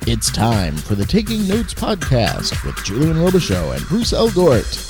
It's time for the Taking Notes podcast with Julian Robichaux and Bruce Elgort.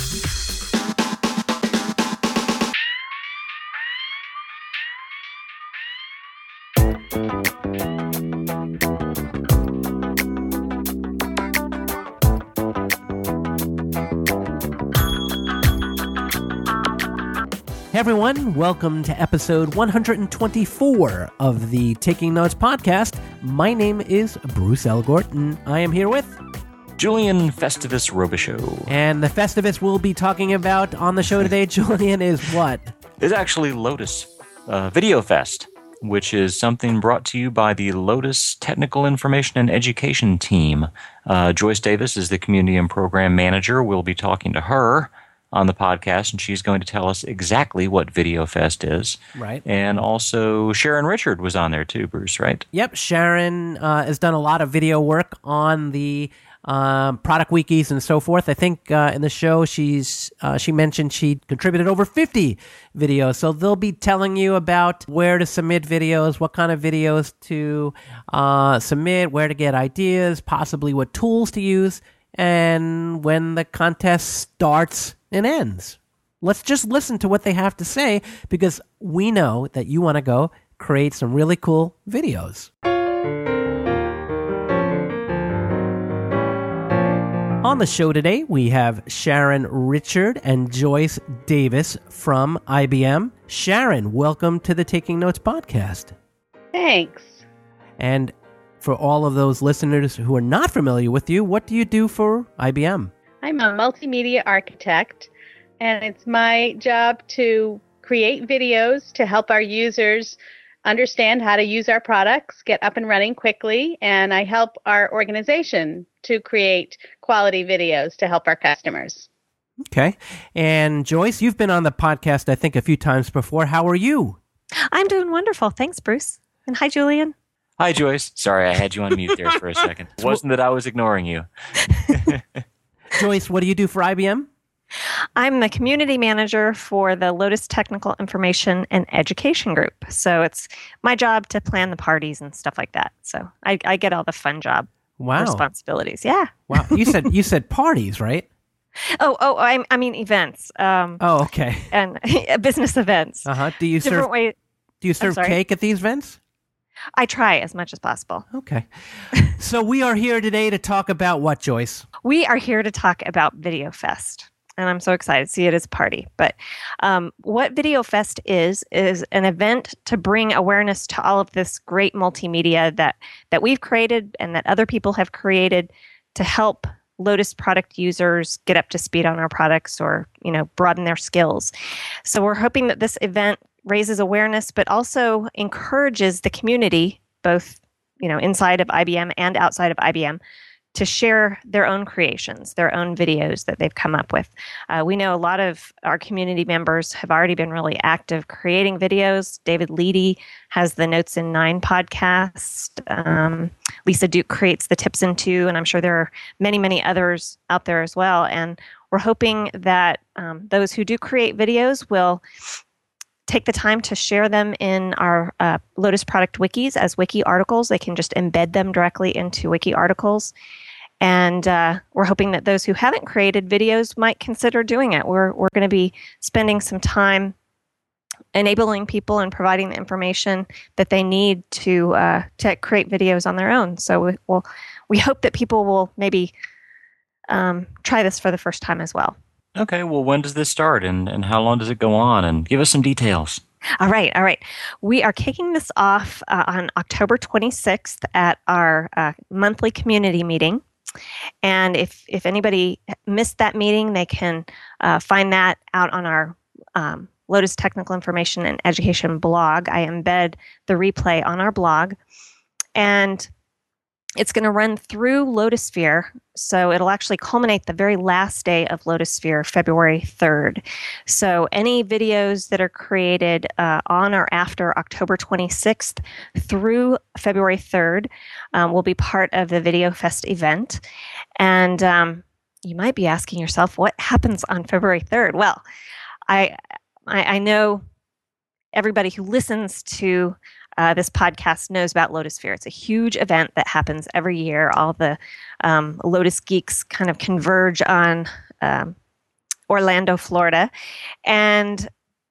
Hey everyone, welcome to episode 124 of the Taking Notes podcast. My name is Bruce Elgort, and I am here with Julian Festivus Robichaux. And the Festivus we'll be talking about on the show today, Julian, is what? It's actually Lotus Video Fest, which is something brought to you by the Lotus Technical Information and Education team. Joyce Davis is the Community and Program Manager. We'll be talking to her on the podcast, and she's going to tell us exactly what Video Fest is. Right. And also Sharon Richard was on there too, Bruce, right? Yep, Sharon has done a lot of video work on the product wikis and so forth. I think in the show she mentioned she contributed over 50 videos. So they'll be telling you about where to submit videos, what kind of videos to submit, where to get ideas, possibly what tools to use, and when the contest starts and ends. Let's just listen to what they have to say, because we know that you want to go create some really cool videos. On the show today, we have Sharon Richard and Joyce Davis from IBM. Sharon, welcome to the Taking Notes podcast. Thanks. And for all of those listeners who are not familiar with you, what do you do for IBM? I'm a multimedia architect, and it's my job to create videos to help our users understand how to use our products, get up and running quickly, and I help our organization to create quality videos to help our customers. Okay. And Joyce, you've been on the podcast, I think, a few times before. How are you? I'm doing wonderful. Thanks, Bruce. And hi, Julian. Hi, Joyce. Sorry, I had you on mute there for a second. It wasn't that I was ignoring you. Joyce, what do you do for IBM? I'm the community manager for the Lotus Technical Information and Education Group. So it's my job to plan the parties and stuff like that. So I get all the fun job responsibilities. Yeah. Wow. You said parties, right? I mean events. Okay. And business events. Do you serve cake at these events? I try as much as possible. Okay. So we are here today to talk about what, Joyce? We are here to talk about Video Fest. And I'm so excited to see it as a party. But what Video Fest is an event to bring awareness to all of this great multimedia that we've created and that other people have created to help Lotus product users get up to speed on our products or, broaden their skills. So we're hoping that this event raises awareness, but also encourages the community, both, inside of IBM and outside of IBM, to share their own creations, their own videos that they've come up with. We know a lot of our community members have already been really active creating videos. David Leedy has the Notes in 9 podcast. Lisa Duke creates the Tips in 2, and I'm sure there are many, many others out there as well. And we're hoping that those who do create videos will take the time to share them in our Lotus product wikis as wiki articles. They can just embed them directly into wiki articles. And we're hoping that those who haven't created videos might consider doing it. We're going to be spending some time enabling people and providing the information that they need to create videos on their own. So we hope that people will maybe try this for the first time as well. Okay, well, when does this start and how long does it go on? And give us some details. All right. We are kicking this off on October 26th at our monthly community meeting. And if anybody missed that meeting, they can find that out on our Lotus Technical Information and Education blog. I embed the replay on our blog. And it's going to run through Lotusphere, so it'll actually culminate the very last day of Lotusphere, February 3rd. So any videos that are created on or after October 26th through February 3rd will be part of the Video Fest event. And you might be asking yourself, what happens on February 3rd? Well, I know everybody who listens to this podcast knows about Lotusphere. It's a huge event that happens every year. All the Lotus geeks kind of converge on Orlando, Florida. And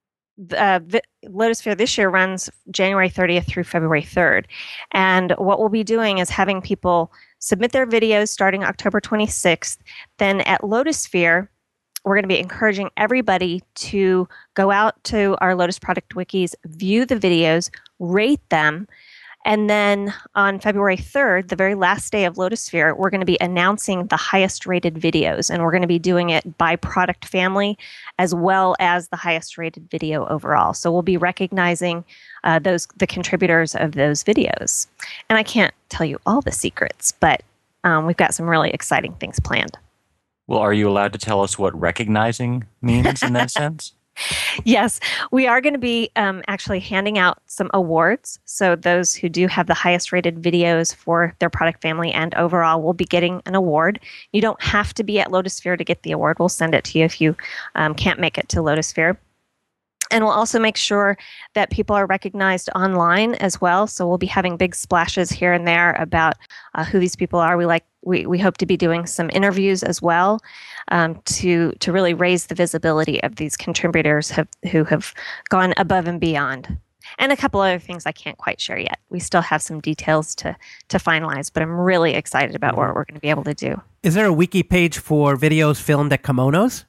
Lotusphere this year runs January 30th through February 3rd. And what we'll be doing is having people submit their videos starting October 26th. Then at Lotusphere, we're going to be encouraging everybody to go out to our Lotus Product Wikis, view the videos, rate them, and then on February 3rd, the very last day of Lotusphere, we're going to be announcing the highest rated videos, and we're going to be doing it by product family as well as the highest rated video overall. So we'll be recognizing the contributors of those videos. And I can't tell you all the secrets, but we've got some really exciting things planned. Well, are you allowed to tell us what recognizing means in that sense? Yes, we are going to be actually handing out some awards. So those who do have the highest rated videos for their product family and overall will be getting an award. You don't have to be at Lotusphere to get the award. We'll send it to you if you can't make it to Lotusphere. And we'll also make sure that people are recognized online as well. So we'll be having big splashes here and there about who these people are. We hope to be doing some interviews as well to really raise the visibility of these contributors who have gone above and beyond. And a couple other things I can't quite share yet. We still have some details to finalize, but I'm really excited about what we're going to be able to do. Is there a wiki page for videos filmed at kimonos?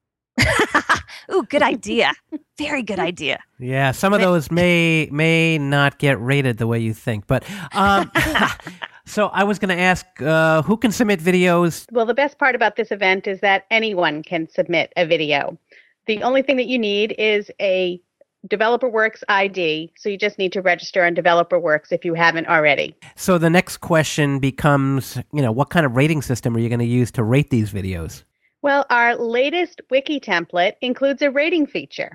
Ooh, good idea. Very good idea. Yeah, some of those may not get rated the way you think. But so I was going to ask, who can submit videos? Well, the best part about this event is that anyone can submit a video. The only thing that you need is a DeveloperWorks ID. So you just need to register on DeveloperWorks if you haven't already. So the next question becomes, what kind of rating system are you going to use to rate these videos? Well, our latest wiki template includes a rating feature.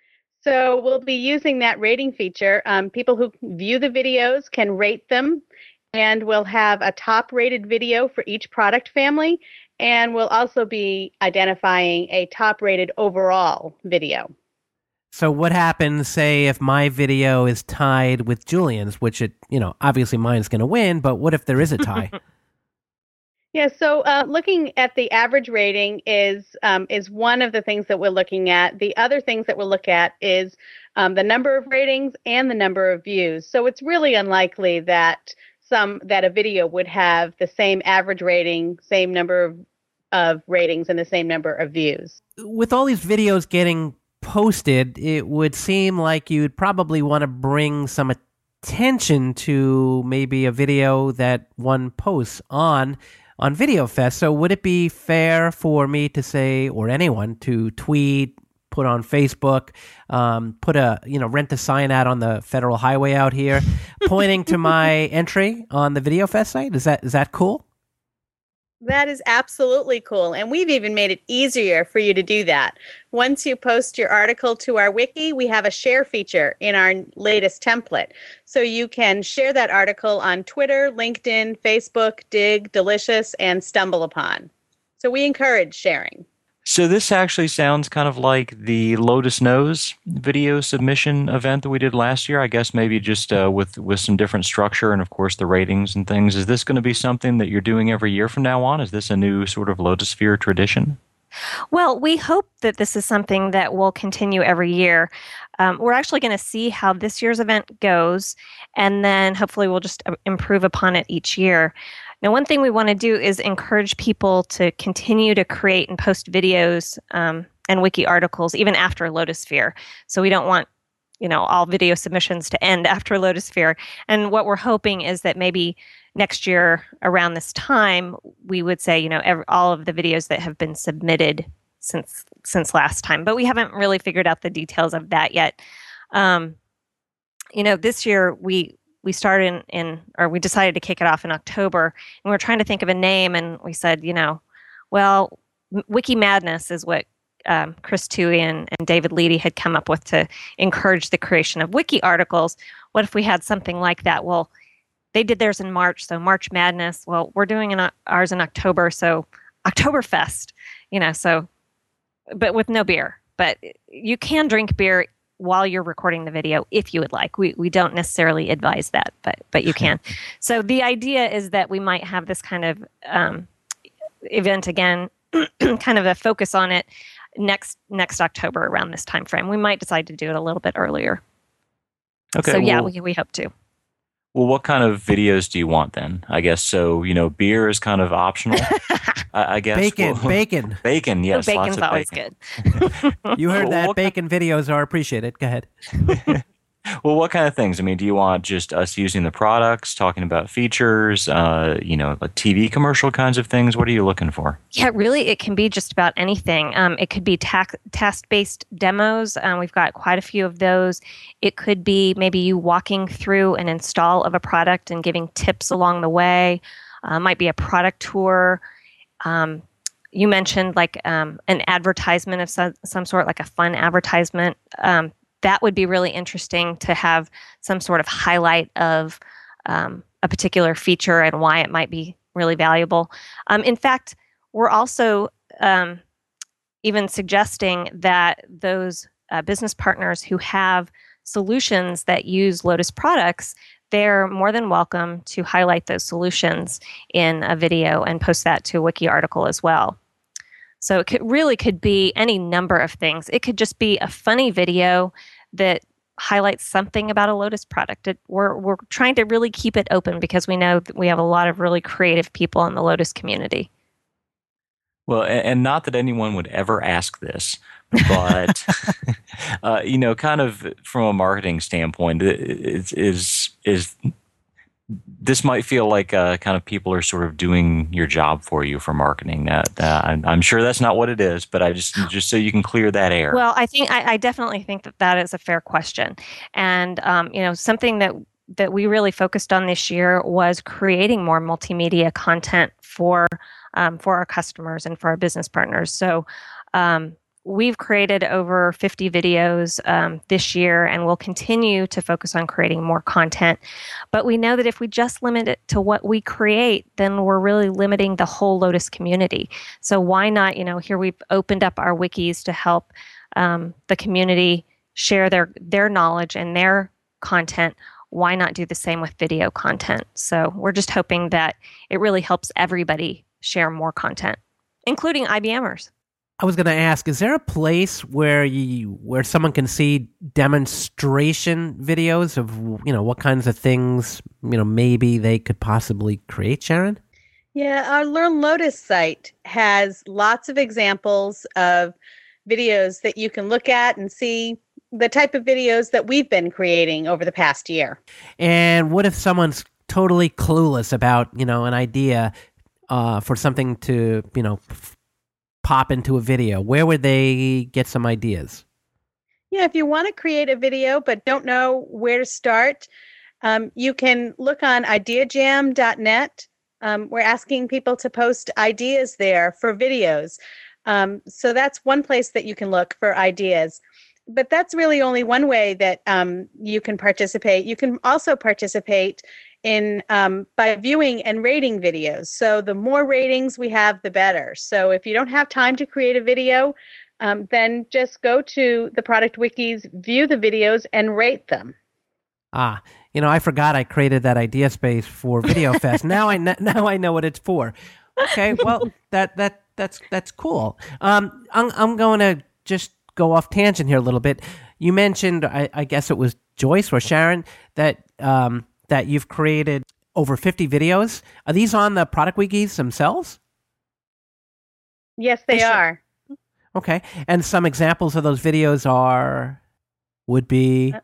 So we'll be using that rating feature. People who view the videos can rate them, and we'll have a top-rated video for each product family, and we'll also be identifying a top-rated overall video. So what happens, say, if my video is tied with Julian's, which obviously mine's going to win, but what if there is a tie? Yeah, so looking at the average rating is one of the things that we're looking at. The other things that we'll look at is the number of ratings and the number of views. So it's really unlikely that a video would have the same average rating, same number of ratings, and the same number of views. With all these videos getting posted, it would seem like you'd probably want to bring some attention to maybe a video that one posts on VideoFest. So would it be fair for me to say, or anyone to tweet, put on Facebook, put a rent a sign out on the federal highway out here, pointing to my entry on the VideoFest site? Is that cool? That is absolutely cool. And we've even made it easier for you to do that. Once you post your article to our wiki, we have a share feature in our latest template. So you can share that article on Twitter, LinkedIn, Facebook, Dig, Delicious, and StumbleUpon. So we encourage sharing. So this actually sounds kind of like the Lotus Knows video submission event that we did last year. I guess maybe just with some different structure and, of course, the ratings and things. Is this going to be something that you're doing every year from now on? Is this a new sort of Lotusphere tradition? Well, we hope that this is something that will continue every year. We're actually going to see how this year's event goes, and then hopefully we'll just improve upon it each year. Now, one thing we want to do is encourage people to continue to create and post videos and wiki articles even after Lotusphere. So we don't want, all video submissions to end after Lotusphere. And what we're hoping is that maybe next year around this time, we would say, all of the videos that have been submitted since last time. But we haven't really figured out the details of that yet. This year we started we decided to kick it off in October, and we were trying to think of a name, and we said, Wiki Madness is what Chris Toohey and David Leedy had come up with to encourage the creation of wiki articles. What if we had something like that? Well, they did theirs in March, so March Madness. Well, we're doing ours in October, so Oktoberfest, but with no beer. But you can drink beer while you're recording the video if you would like. We don't necessarily advise that, but you can. So the idea is that we might have this kind of event again, kind of a focus on it next October around this time frame. We might decide to do it a little bit earlier. Okay. So yeah, well, we hope to. Well, what kind of videos do you want then? I guess so. Beer is kind of optional. I guess Bacon. Bacon. Yes, Bacon's lots of always bacon. good. You heard Well, that. Bacon videos are appreciated. Go ahead. Well, what kind of things? I mean, do you want just us using the products, talking about features, like TV commercial kinds of things? What are you looking for? Yeah, really, it can be just about anything. It could be task-based demos. We've got quite a few of those. It could be maybe you walking through an install of a product and giving tips along the way. Might be a product tour. You mentioned like an advertisement of some sort, like a fun advertisement. That would be really interesting to have some sort of highlight of a particular feature and why it might be really valuable. In fact, we're also even suggesting that those business partners who have solutions that use Lotus products, they're more than welcome to highlight those solutions in a video and post that to a wiki article as well. So it could be any number of things. It could just be a funny video that highlights something about a Lotus product. We're trying to really keep it open because we know that we have a lot of really creative people in the Lotus community. Well, and not that anyone would ever ask this, but kind of from a marketing standpoint, this might feel like kind of people are sort of doing your job for you for marketing. I'm sure that's not what it is, but I just so you can clear that air. Well, I definitely think that is a fair question, and something that we really focused on this year was creating more multimedia content for our customers and for our business partners. So we've created over 50 videos this year, and we'll continue to focus on creating more content. But we know that if we just limit it to what we create, then we're really limiting the whole Lotus community. So why not, here we've opened up our wikis to help the community share their knowledge and their content. Why not do the same with video content? So we're just hoping that it really helps everybody share more content, including IBMers. I was going to ask, is there a place where someone can see demonstration videos of, what kinds of things, maybe they could possibly create, Sharon? Yeah, our Learn Lotus site has lots of examples of videos that you can look at and see the type of videos that we've been creating over the past year. And what if someone's totally clueless about, an idea for something to, pop into a video? Where would they get some ideas? Yeah, if you want to create a video but don't know where to start, you can look on ideajam.net. We're asking people to post ideas there for videos. So that's one place that you can look for ideas. But that's really only one way that you can participate. You can also participate in by viewing and rating videos. So the more ratings we have, the better. So if you don't have time to create a video, then just go to the product wikis, view the videos, and rate them. I forgot I created that idea space for Video Fest. Now I know what it's for. Okay, well that's cool. I'm going to just go off tangent here a little bit. You mentioned, I guess it was Joyce or Sharon, that you've created over 50 videos. Are these on the product wikis themselves? Yes, they are. Okay. And some examples of those videos would be...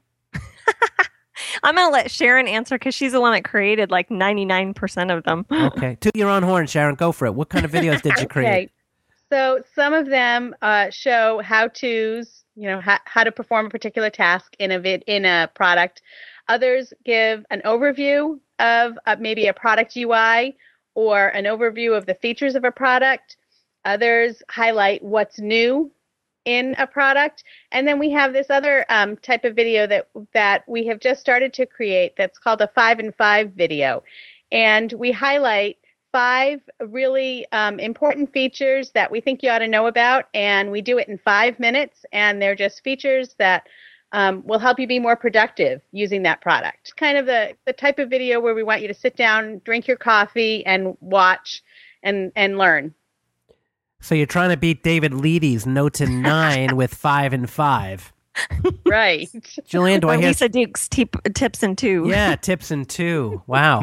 I'm going to let Sharon answer because she's the one that created like 99% of them. Okay. Toot your own horn, Sharon. Go for it. What kind of videos did you create? Okay. So some of them show how-tos, how to perform a particular task in a product. Others give an overview of maybe a product UI or an overview of the features of a product. Others highlight what's new in a product. And then we have this other type of video that we have just started to create that's called a 5 in 5 video. And we highlight 5 really important features that we think you ought to know about, and we do it in 5 minutes, and they're just features that will help you be more productive using that product. Kind of the type of video where we want you to sit down, drink your coffee, and watch and learn. So you're trying to beat David Leedy's Notes in 9 with 5 and 5. Right. Julian, do I hear... Lisa Duke's tips in 2. Yeah, tips in 2. Wow.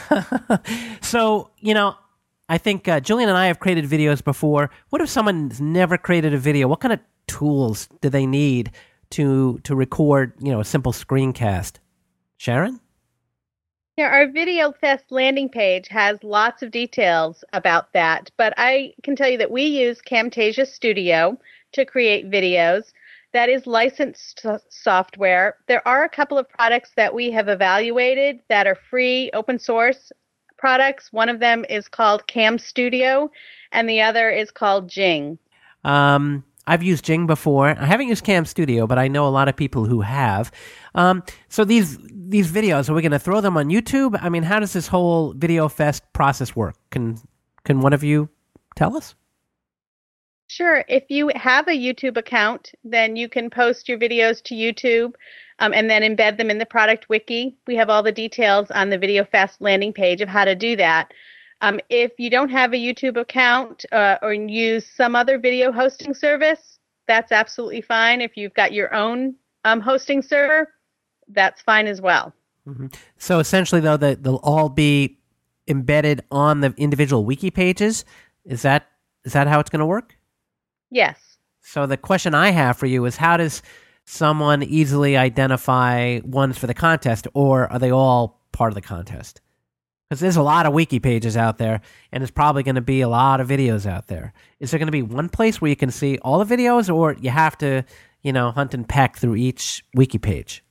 So, I think Julian and I have created videos before. What if someone's never created a video? What kind of tools do they need to record, a simple screencast? Sharon? Yeah, our Video Fest landing page has lots of details about that, but I can tell you that we use Camtasia Studio to create videos. That is licensed software. There are a couple of products that we have evaluated that are free, open source products. One of them is called Cam Studio, and the other is called Jing. I've used Jing before. I haven't used Cam Studio, but I know a lot of people who have. So these videos, are we going to throw them on YouTube? I mean, how does this whole Video Fest process work? Can one of you tell us? Sure. If you have a YouTube account, then you can post your videos to YouTube and then embed them in the product wiki. We have all the details on the Video Fest landing page of how to do that. If you don't have a YouTube account or use some other video hosting service, that's absolutely fine. If you've got your own hosting server, that's fine as well. Mm-hmm. So essentially, though, they'll all be embedded on the individual wiki pages. Is that how it's going to work? Yes. So the question I have for you is, how does someone easily identify ones for the contest, or are they all part of the contest? Because there's a lot of wiki pages out there, and there's probably going to be a lot of videos out there. Is there going to be one place where you can see all the videos, or you have to, hunt and peck through each wiki page?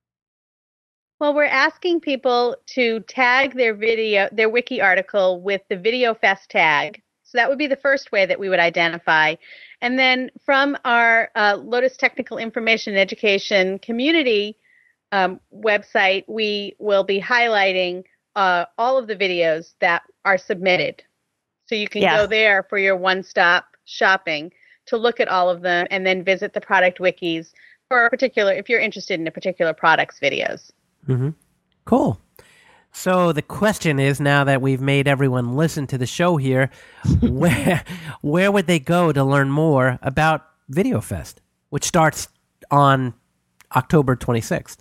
Well, we're asking people to tag their wiki article with the Video Fest tag. So that would be the first way that we would identify. And then from our Lotus Technical Information and Education community website, we will be highlighting all of the videos that are submitted. So you can go there for your one-stop shopping to look at all of them and then visit the product wikis for if you're interested in a particular product's videos. Mm-hmm. Cool. So the question is, now that we've made everyone listen to the show here, where would they go to learn more about Video Fest, which starts on October 26th?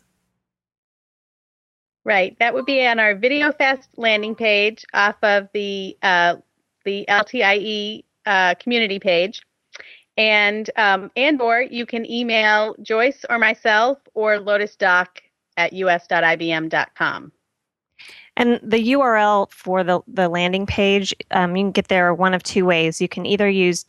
Right. That would be on our Video Fest landing page off of the LTIE community page. And or you can email Joyce or myself or lotusdoc@us.ibm.com. And the URL for the landing page, you can get there one of two ways. You can either use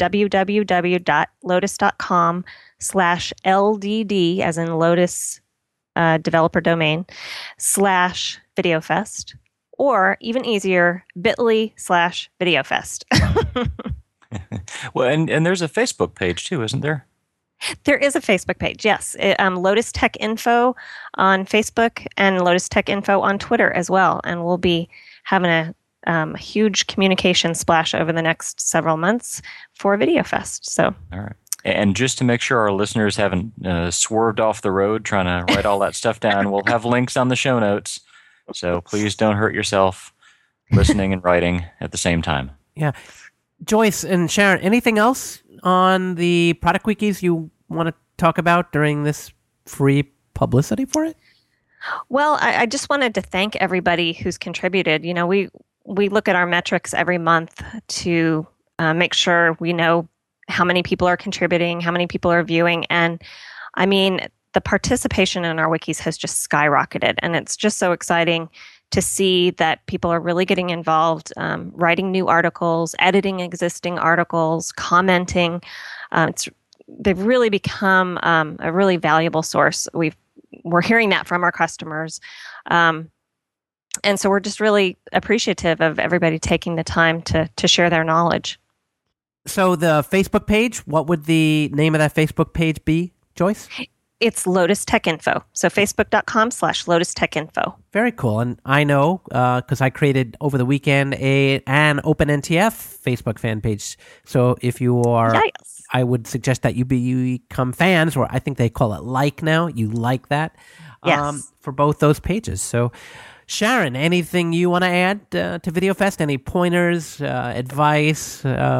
www.lotus.com/LDD, as in Lotus developer domain, /VideoFest, or even easier, bit.ly/VideoFest. Well, and there's a Facebook page too, isn't there? There is a Facebook page, yes. Lotus Tech Info on Facebook and Lotus Tech Info on Twitter as well. And we'll be having a huge communication splash over the next several months for Video Fest. So, all right. And just to make sure our listeners haven't swerved off the road trying to write all that stuff down, we'll have links on the show notes. So please don't hurt yourself listening and writing at the same time. Yeah. Joyce and Sharon, anything else on the product wikis you want to talk about during this free publicity for it? Well, I just wanted to thank everybody who's contributed. We look at our metrics every month to make sure we know how many people are contributing, how many people are viewing. And I mean, the participation in our wikis has just skyrocketed. And it's just so exciting to see that people are really getting involved, writing new articles, editing existing articles, commenting. They've really become a really valuable source. We're hearing that from our customers. And so we're just really appreciative of everybody taking the time to share their knowledge. So the Facebook page, what would the name of that Facebook page be, Joyce? it's Lotus Tech Info. So facebook.com/Lotus Tech Info. Very cool. And I know because I created over the weekend an OpenNTF Facebook fan page. So if you are, Yes. I would suggest that you become fans, or I think they call it like now. You like that Yes. for both those pages. So Sharon, anything you want to add to VideoFest? Any pointers, advice,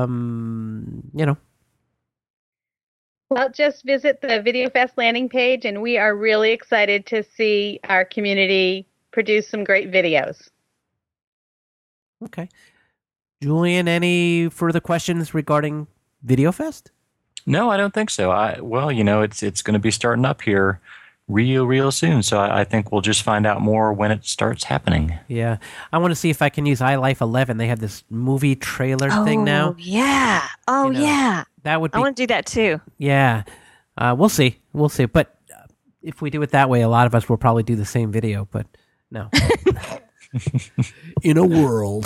Well, just visit the VideoFest landing page, and we are really excited to see our community produce some great videos. Okay. Julian, any further questions regarding VideoFest? No, I don't think so. It's going to be starting up here real soon. So I think we'll just find out more when it starts happening. Yeah. I want to see if I can use iLife 11. They have this movie trailer thing now. Yeah. Oh, yeah. That would be. I want to do that too. Yeah. We'll see. But if we do it that way, a lot of us will probably do the same video, but no. In a world.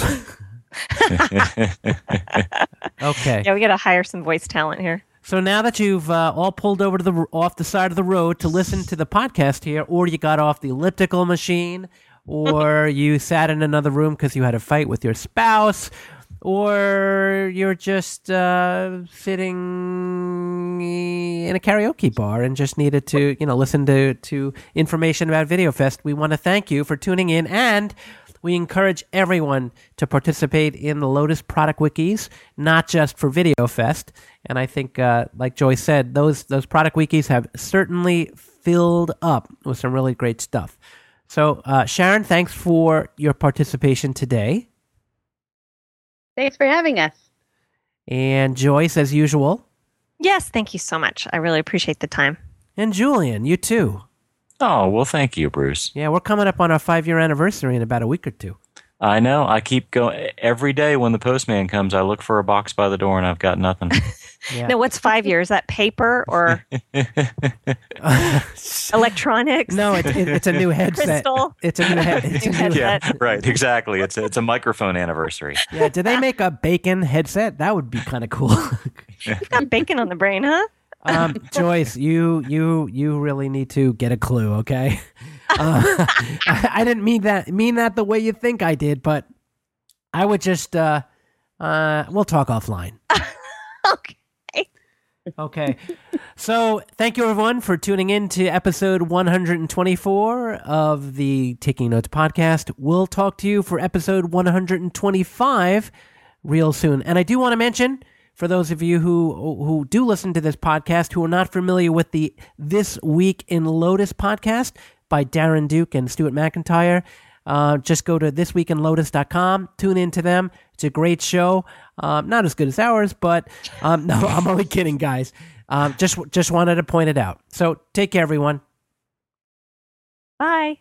Okay. Yeah, we got to hire some voice talent here. So now that you've all pulled over to off the side of the road to listen to the podcast here, or you got off the elliptical machine, or you sat in another room because you had a fight with your spouse, or you're just sitting in a karaoke bar and just needed to, listen to information about VideoFest, we want to thank you for tuning in, and we encourage everyone to participate in the Lotus product wikis, not just for VideoFest. And I think, like Joyce said, those product wikis have certainly filled up with some really great stuff. So, Sharon, thanks for your participation today. Thanks for having us. And Joyce, as usual. Yes, thank you so much. I really appreciate the time. And Julian, you too. Oh, well, thank you, Bruce. Yeah, we're coming up on our 5-year anniversary in about a week or two. I know. I keep going. Every day when the postman comes, I look for a box by the door and I've got nothing. Yeah. No, what's 5 years? Is that paper or electronics? No, it's a new headset. Crystal? It's a new headset. Yeah, right. Exactly. It's a microphone anniversary. Yeah, did they make a bacon headset? That would be kind of cool. You've got bacon on the brain, huh? Joyce, you really need to get a clue, okay? I didn't mean that the way you think I did, but I would just we'll talk offline. Okay. Okay. So thank you everyone for tuning in to episode 124 of the Taking Notes podcast. We'll talk to you for episode 125 real soon. And I do want to mention, for those of you who do listen to this podcast who are not familiar with the This Week in Lotus podcast by Darren Duke and Stuart McIntyre, just go to thisweekinlotus.com, tune in to them. It's a great show. Not as good as ours, but no, I'm only kidding, guys. Just wanted to point it out. So take care, everyone. Bye.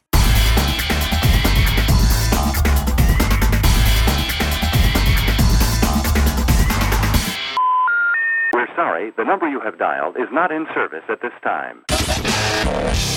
We're sorry, the number you have dialed is not in service at this time.